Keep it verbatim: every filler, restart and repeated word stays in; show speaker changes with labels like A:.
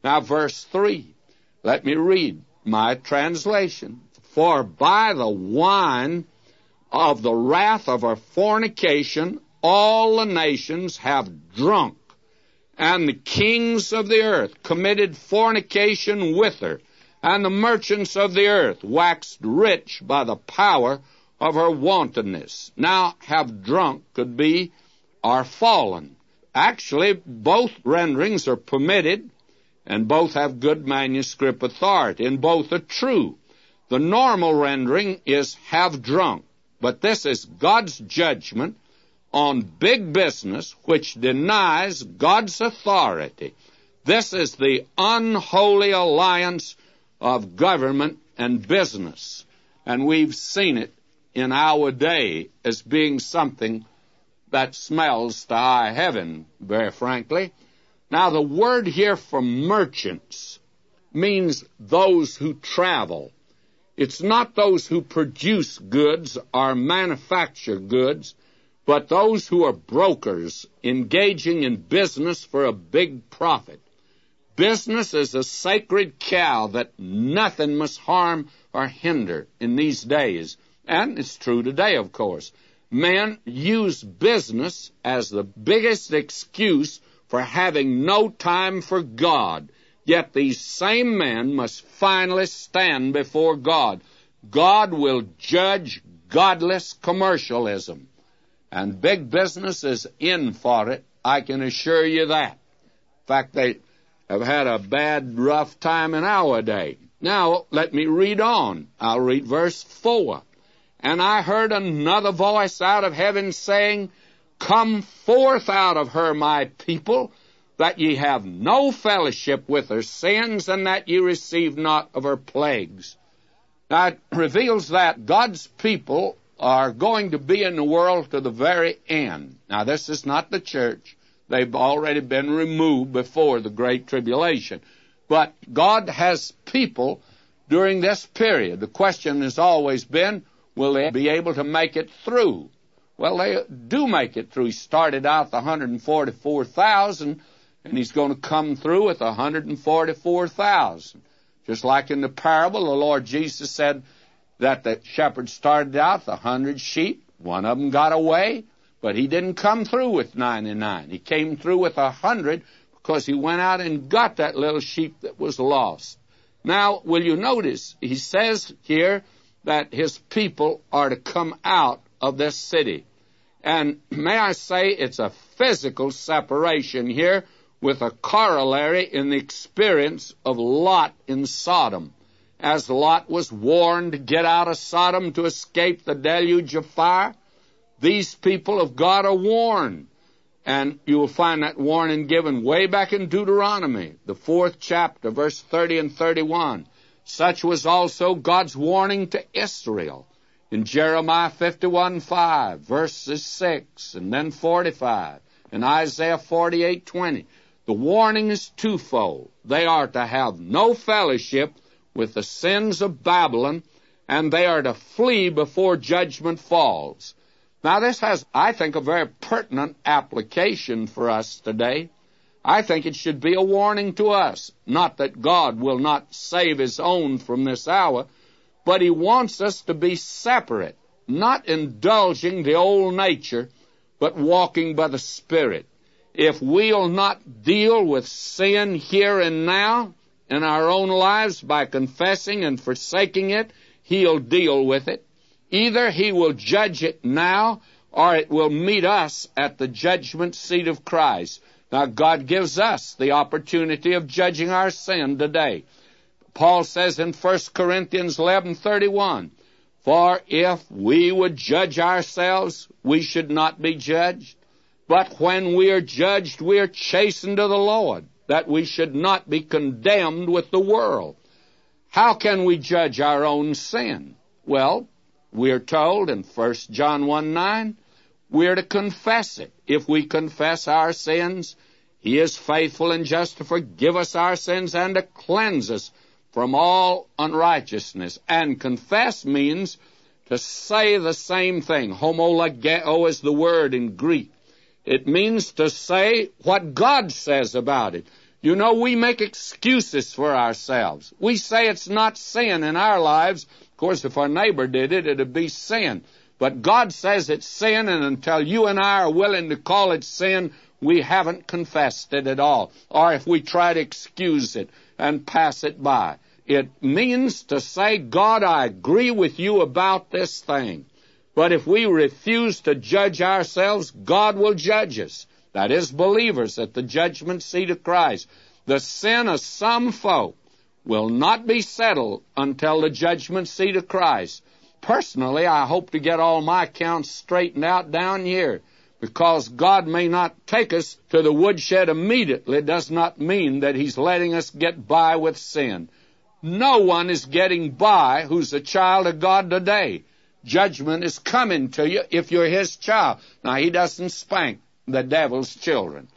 A: Now, verse three. Let me read my translation. For by the wine of the wrath of her fornication all the nations have drunk, and the kings of the earth committed fornication with her, and the merchants of the earth waxed rich by the power of her wantonness. Now, have drunk could be are fallen. Actually, both renderings are permitted, and both have good manuscript authority, and both are true. The normal rendering is have drunk, but this is God's judgment on big business which denies God's authority. This is the unholy alliance of government and business, and we've seen it in our day as being something that smells to high heaven, very frankly. Now, the word here for merchants means those who travel. It's not those who produce goods or manufacture goods, but those who are brokers engaging in business for a big profit. Business is a sacred cow that nothing must harm or hinder in these days. And it's true today, of course. Men use business as the biggest excuse for having no time for God. Yet these same men must finally stand before God. God will judge godless commercialism. And big business is in for it, I can assure you that. In fact, they have had a bad, rough time in our day. Now, let me read on. I'll read verse four. And I heard another voice out of heaven saying, Come forth out of her, my people, that ye have no fellowship with her sins, and that ye receive not of her plagues. Now, it reveals that God's people are going to be in the world to the very end. Now, this is not the church. They've already been removed before the Great Tribulation. But God has people during this period. The question has always been, will they be able to make it through? Well, they do make it through. He started out the one hundred forty-four thousand, and he's going to come through with one hundred forty-four thousand. Just like in the parable, the Lord Jesus said that the shepherd started out with one hundred sheep. One of them got away, but he didn't come through with ninety-nine. He came through with one hundred because he went out and got that little sheep that was lost. Now, will you notice, he says here that his people are to come out of this city. And may I say, it's a physical separation here with a corollary in the experience of Lot in Sodom. As Lot was warned to get out of Sodom to escape the deluge of fire, these people of God are warned. And you will find that warning given way back in Deuteronomy, the fourth chapter, verse thirty and thirty-one. Such was also God's warning to Israel in Jeremiah fifty-one five, verses six, and then forty-five, and Isaiah forty-eight twenty. The warning is twofold. They are to have no fellowship with the sins of Babylon, and they are to flee before judgment falls. Now, this has, I think, a very pertinent application for us today. I think it should be a warning to us. Not that God will not save his own from this hour, but he wants us to be separate, not indulging the old nature, but walking by the Spirit. If we'll not deal with sin here and now in our own lives by confessing and forsaking it, he'll deal with it. Either he will judge it now, or it will meet us at the judgment seat of Christ. Now, God gives us the opportunity of judging our sin today. Paul says in First Corinthians eleven thirty-one, For if we would judge ourselves, we should not be judged. But when we are judged, we are chastened of the Lord, that we should not be condemned with the world. How can we judge our own sin? Well, we are told in First John one nine, we are to confess it. If we confess our sins, he is faithful and just to forgive us our sins and to cleanse us from all unrighteousness. And confess means to say the same thing. Homologeo is the word in Greek. It means to say what God says about it. You know, we make excuses for ourselves. We say it's not sin in our lives. Of course, if our neighbor did it, it'd be sin. But God says it's sin, and until you and I are willing to call it sin, we haven't confessed it at all. Or if we try to excuse it and pass it by. It means to say, God, I agree with you about this thing. But if we refuse to judge ourselves, God will judge us. That is, believers at the judgment seat of Christ. The sin of some folk will not be settled until the judgment seat of Christ. Personally, I hope to get all my accounts straightened out down here. Because God may not take us to the woodshed immediately does not mean that He's letting us get by with sin. No one is getting by who's a child of God today. Judgment is coming to you if you're His child. Now, He doesn't spank the devil's children.